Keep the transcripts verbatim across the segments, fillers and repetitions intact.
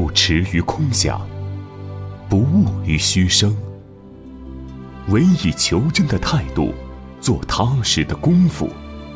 不驰于空想，不误于虚声，唯以求真的态度做踏实的功夫。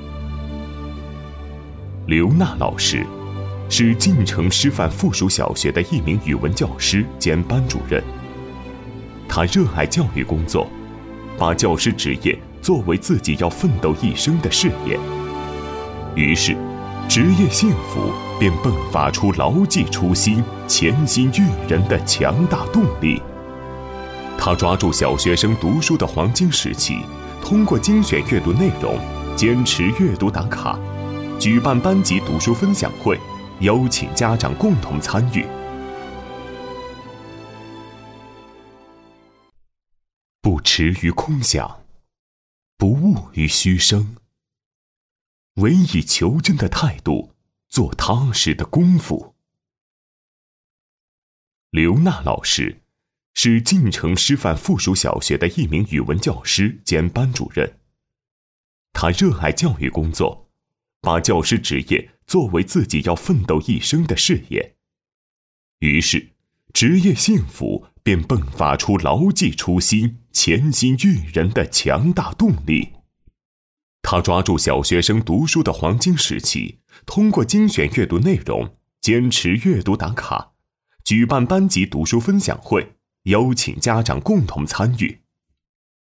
刘娜老师是晋城师范附属小学的一名语文教师兼班主任。他热爱教育工作，把教师职业作为自己要奋斗一生的事业。于是，职业幸福便迸发出牢记初心、潜心育人的强大动力。他抓住小学生读书的黄金时期，通过精选阅读内容，坚持阅读打卡，举办班级读书分享会，邀请家长共同参与。不驰于空想，不误于虚声，唯以求真的态度做踏实的功夫。刘娜老师是晋城师范附属小学的一名语文教师兼班主任。他热爱教育工作，把教师职业作为自己要奋斗一生的事业。于是，职业幸福便迸发出牢记初心、潜心育人的强大动力。他抓住小学生读书的黄金时期，通过精选阅读内容，坚持阅读打卡，举办班级读书分享会，邀请家长共同参与。